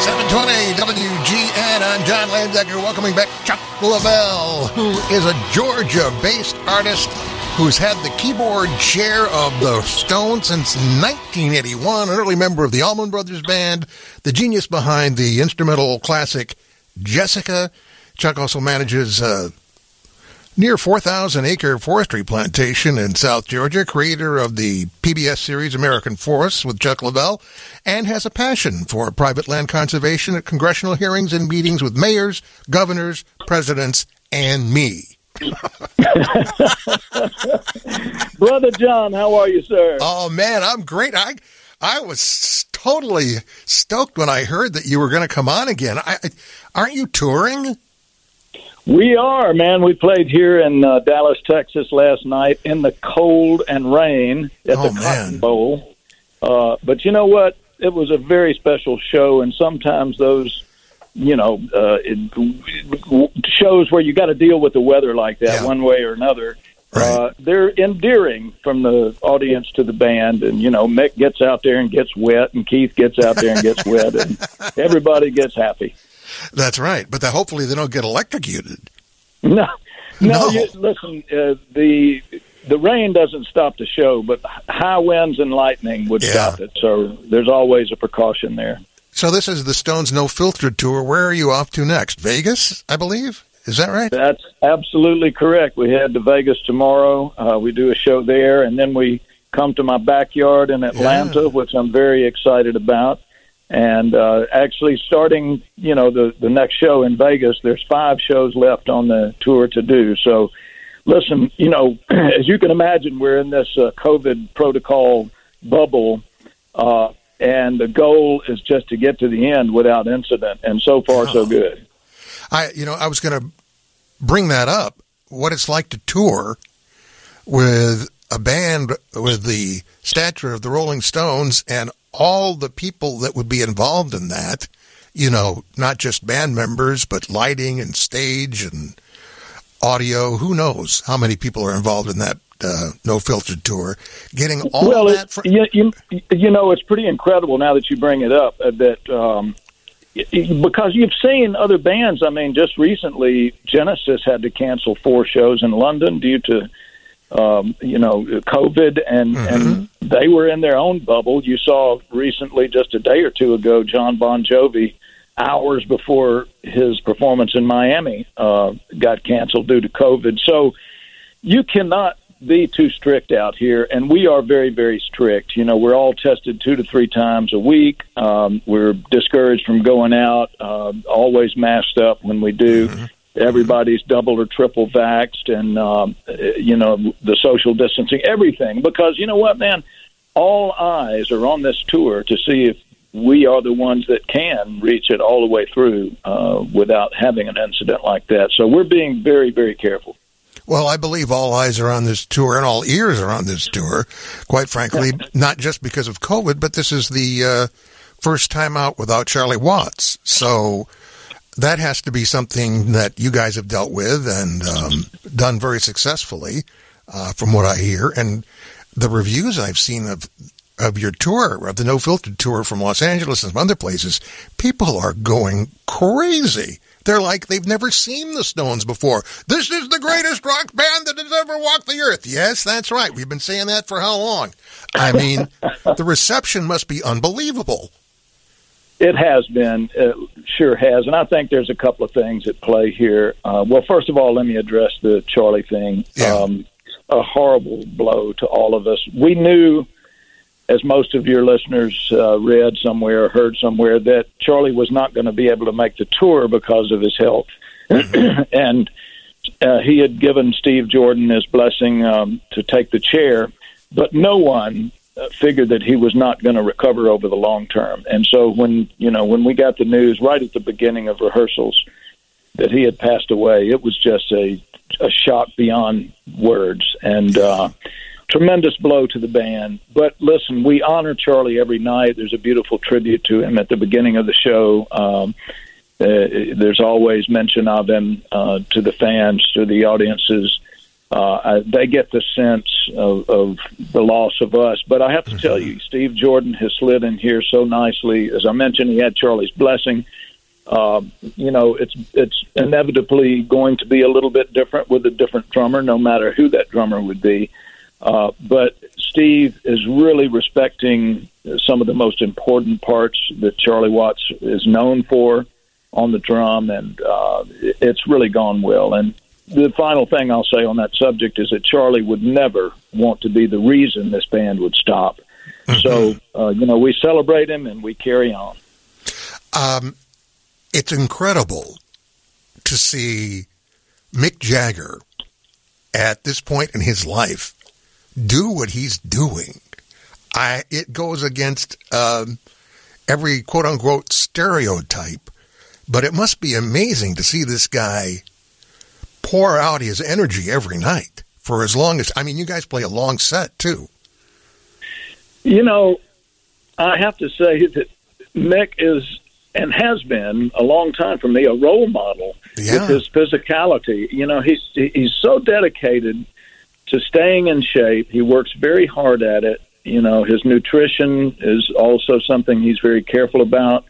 720 WGN. I'm John Landecker, welcoming back Chuck Leavell, who is a Georgia-based artist who's had the keyboard chair of the Stones since 1981, an early member of the Allman Brothers Band, the genius behind the instrumental classic Jessica. Chuck also manages near 4,000-acre forestry plantation in South Georgia, creator of the PBS series American Forests with Chuck Leavell, and has a passion for private land conservation at congressional hearings and meetings with mayors, governors, presidents, and me. Brother John, how are you, sir? Oh, man, I'm great. I was totally stoked when I heard that you were going to come on again. Aren't you touring? We are, man. We played here in Dallas, Texas last night in the cold and rain at the Cotton Bowl. But you know what? It was a very special show, and sometimes those, shows where you got to deal with the weather like that one way or another, right. They're endearing from the audience to the band. And, Mick gets out there and gets wet, and Keith gets out there and gets wet, and everybody gets happy. That's right. But hopefully they don't get electrocuted. No. Listen, the rain doesn't stop the show, but high winds and lightning would stop it. So there's always a precaution there. So this is the Stones No Filter Tour. Where are you off to next? Vegas, I believe? Is that right? That's absolutely correct. We head to Vegas tomorrow. We do a show there, and then we come to my backyard in Atlanta, which I'm very excited about. And actually starting, the next show in Vegas, there's 5 shows left on the tour to do. So, listen, as you can imagine, we're in this COVID protocol bubble, and the goal is just to get to the end without incident. And so far, so good. I was going to bring that up, what it's like to tour with a band with the stature of the Rolling Stones and all the people that would be involved in that, not just band members, but lighting and stage and audio. Who knows how many people are involved in that No Filter tour? Getting all that. It's pretty incredible now that you bring it up that because you've seen other bands. I mean, just recently, Genesis had to cancel 4 shows in London due to COVID, and they were in their own bubble. You saw recently, just a day or two ago, John Bon Jovi, hours before his performance in Miami, got canceled due to COVID. So you cannot be too strict out here, and we are very, very strict. We're all tested 2 to 3 times a week. We're discouraged from going out, always masked up when we do. Everybody's double or triple vaxxed, and, the social distancing, everything. Because you know what, man? All eyes are on this tour to see if we are the ones that can reach it all the way through without having an incident like that. So we're being very, very careful. Well, I believe all eyes are on this tour and all ears are on this tour, quite frankly, not just because of COVID, but this is the first time out without Charlie Watts. So that has to be something that you guys have dealt with and done very successfully, from what I hear. And the reviews I've seen of your tour, of the No Filter tour from Los Angeles and some other places, people are going crazy. They're like they've never seen the Stones before. This is the greatest rock band that has ever walked the earth. Yes, that's right. We've been saying that for how long? I mean, the reception must be unbelievable. It has been. It sure has. And I think there's a couple of things at play here. Well, first of all, let me address the Charlie thing. Yeah. A horrible blow to all of us. We knew, as most of your listeners read somewhere or heard somewhere, that Charlie was not going to be able to make the tour because of his health. And he had given Steve Jordan his blessing to take the chair, but no one figured that he was not going to recover over the long term. And so when we got the news right at the beginning of rehearsals that he had passed away, it was just a shock beyond words, and tremendous blow to the band. But listen, we honor Charlie every night. There's a beautiful tribute to him at the beginning of the show. There's always mention of him to the fans, to the audiences. they get the sense of the loss of us. But I have to tell you, Steve Jordan has slid in here so nicely. As I mentioned, he had Charlie's blessing. It's inevitably going to be a little bit different with a different drummer, no matter who that drummer would be. But Steve is really respecting some of the most important parts that Charlie Watts is known for on the drum, and it's really gone well. And the final thing I'll say on that subject is that Charlie would never want to be the reason this band would stop. So, we celebrate him and we carry on. It's incredible to see Mick Jagger at this point in his life do what he's doing. It goes against every quote-unquote stereotype, but it must be amazing to see this guy pour out his energy every night for as long as, you guys play a long set, too. I have to say that Mick is, and has been a long time for me, a role model with his physicality. He's so dedicated to staying in shape. He works very hard at it. His nutrition is also something he's very careful about.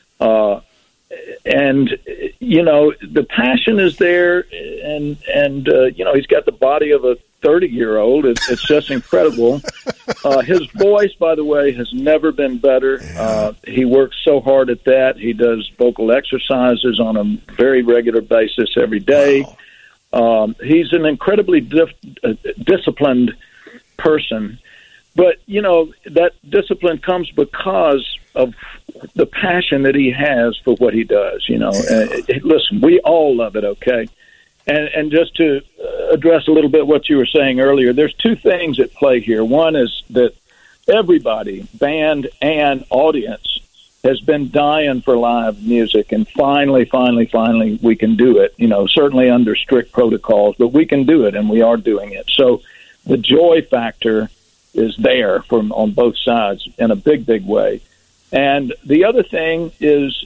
And the passion is there, and he's got the body of a 30-year-old. It's just incredible. His voice, by the way, has never been better. He works so hard at that. He does vocal exercises on a very regular basis every day. Wow. He's an incredibly disciplined person. But, that discipline comes because of the passion that he has for what he does. Listen, we all love it, okay? And just to address a little bit what you were saying earlier, there's two things at play here. One is that everybody, band and audience, has been dying for live music, and finally, we can do it, certainly under strict protocols, but we can do it, and we are doing it. So the joy factor is there on both sides in a big, big way. And the other thing is,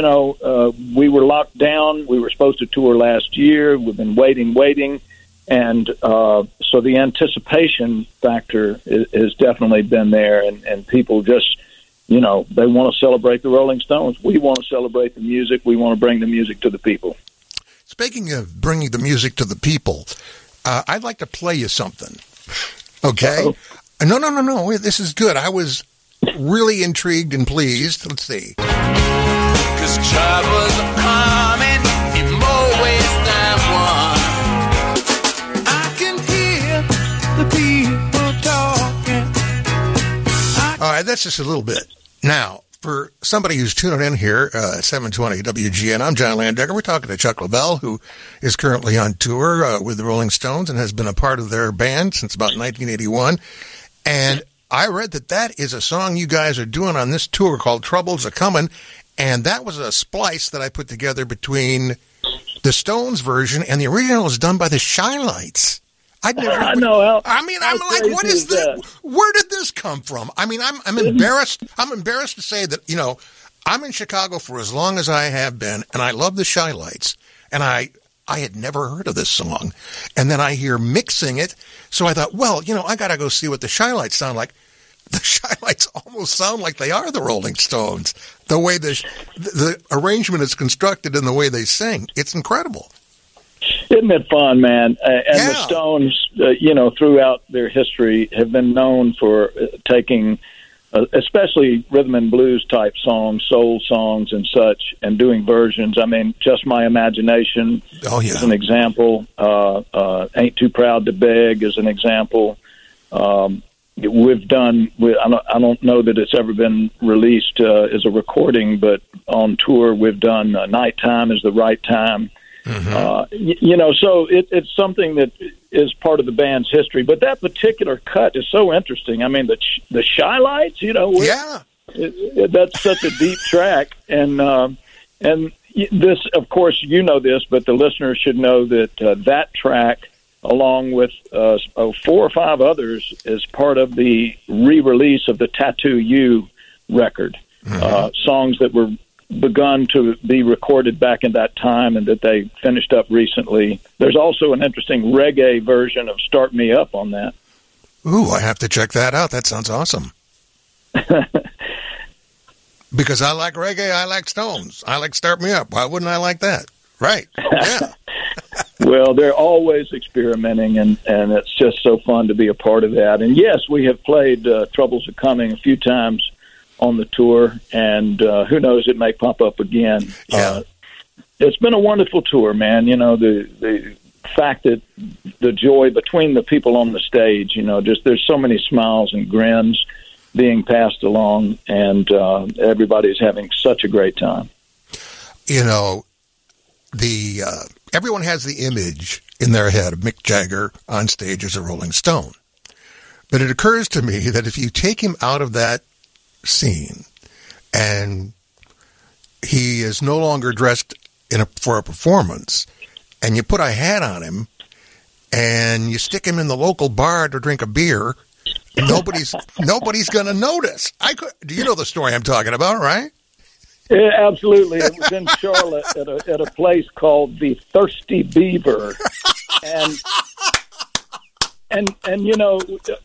we were locked down. We were supposed to tour last year. We've been waiting. And so the anticipation factor has definitely been there. And people just, they want to celebrate the Rolling Stones. We want to celebrate the music. We want to bring the music to the people. Speaking of bringing the music to the people, I'd like to play you something. Okay? Uh-oh. No. This is good. I was really intrigued and pleased. Let's see. 'Cause troubles are coming in more ways than one. I can hear the people talking. All right, that's just a little bit. Now, for somebody who's tuning in here at 720 WGN, I'm John Landecker. We're talking to Chuck Leavell, who is currently on tour with the Rolling Stones and has been a part of their band since about 1981. And I read that is a song you guys are doing on this tour called Troubles Are Coming, and that was a splice that I put together between the Stones version and the original was done by the Shy-Lights. I'm like, what is this? Where did this come from? I'm embarrassed. I'm embarrassed to say that, I'm in Chicago for as long as I have been, and I love the Shy-Lights, and I had never heard of this song. And then I hear Mick sing it, so I thought, I got to go see what the Shy-Lights sound like. The Shy-Lights almost sound like they are the Rolling Stones, the way the arrangement is constructed and the way they sing. It's incredible. Isn't it fun, man? The Stones, throughout their history have been known for taking especially rhythm and blues type songs, soul songs and such, and doing versions. Just My Imagination is an example. Ain't Too Proud to Beg is an example. We've done, I don't know that it's ever been released as a recording, but on tour we've done Nighttime is the Right Time. Mm-hmm. So it's something that is part of the band's history. But that particular cut is so interesting. The Shy-Lights, that's such a deep track. And this, of course, this, but the listeners should know that that track, along with 4 or 5 others, is part of the re-release of the Tattoo You record. Mm-hmm. Songs that were begun to be recorded back in that time and that they finished up recently. There's also an interesting reggae version of Start Me Up on that. Ooh, I have to check that out. That sounds awesome. Because I like reggae, I like Stones. I like Start Me Up. Why wouldn't I like that? Right. Yeah. Well, they're always experimenting, and it's just so fun to be a part of that. And yes, we have played Troubles Are Coming a few times on the tour, and who knows, it may pop up again. Yeah. It's been a wonderful tour, man. You know, the fact that the joy between the people on the stage, you know, just there's so many smiles and grins being passed along, and everybody's having such a great time. You know, everyone has the image in their head of Mick Jagger on stage as a Rolling Stone. But it occurs to me that if you take him out of that scene and he is no longer dressed for a performance, and you put a hat on him and you stick him in the local bar to drink a beer, nobody's going to notice. Do you know the story I'm talking about, right? Yeah, absolutely. It was in Charlotte at a place called the Thirsty Beaver, and you know,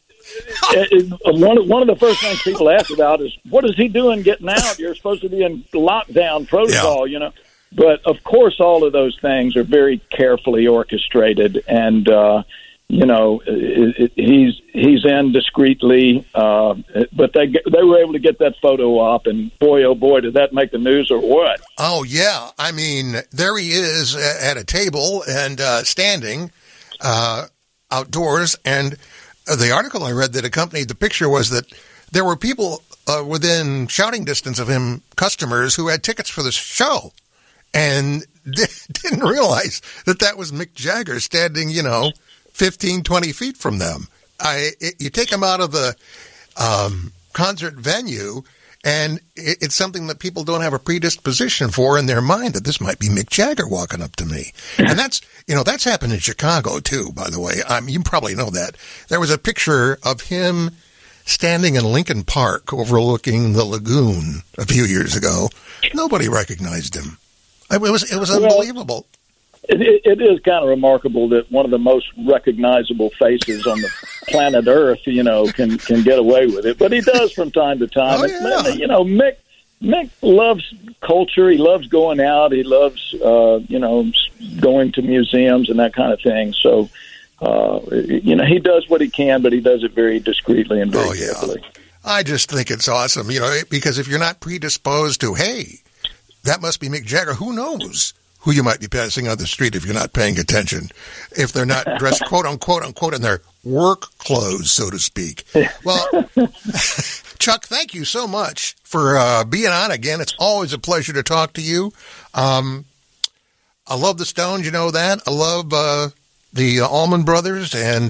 one of the first things people ask about is, what is he doing getting out? You're supposed to be in lockdown protocol, you know. But of course, all of those things are very carefully orchestrated, and you know, he's in discreetly, but they were able to get that photo up, and boy, oh boy, did that make the news or what? Oh yeah, I mean, there he is at a table and standing outdoors, and the article I read that accompanied the picture was that there were people within shouting distance of him, customers who had tickets for the show, and didn't realize that was Mick Jagger standing, you know, 15, 20 feet from them. You take them out of the concert venue, and it's something that people don't have a predisposition for in their mind, that this might be Mick Jagger walking up to me. And that's happened in Chicago too, by the way. You probably know that. There was a picture of him standing in Lincoln Park overlooking the lagoon a few years ago. Nobody recognized him. It was unbelievable. It is kind of remarkable that one of the most recognizable faces on the planet Earth, you know, can get away with it. But he does from time to time. Oh, yeah. You know, Mick loves culture. He loves going out. He loves, you know, going to museums and that kind of thing. So, you know, he does what he can, but he does it very discreetly and very carefully. I just think it's awesome, you know, because if you're not predisposed to, hey, that must be Mick Jagger, who knows who you might be passing on the street if you're not paying attention, if they're not dressed, quote, unquote, in their work clothes, so to speak. Well, Chuck, thank you so much for being on again. It's always a pleasure to talk to you. I love the Stones, you know that. I love the Allman Brothers, and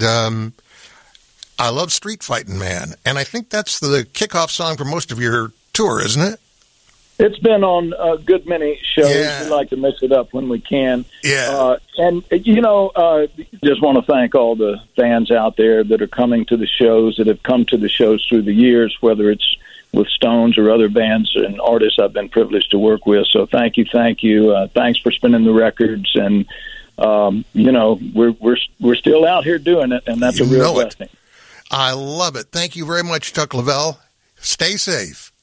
I love Street Fighting Man. And I think that's the kickoff song for most of your tour, isn't it? It's been on a good many shows. Yeah. We like to mix it up when we can. Yeah. And, you know, just want to thank all the fans out there that are coming to the shows, that have come to the shows through the years, whether it's with Stones or other bands and artists I've been privileged to work with. So thank you. Thanks for spinning the records. And, you know, we're still out here doing it, and that's a real blessing. I love it. Thank you very much, Chuck Leavell. Stay safe.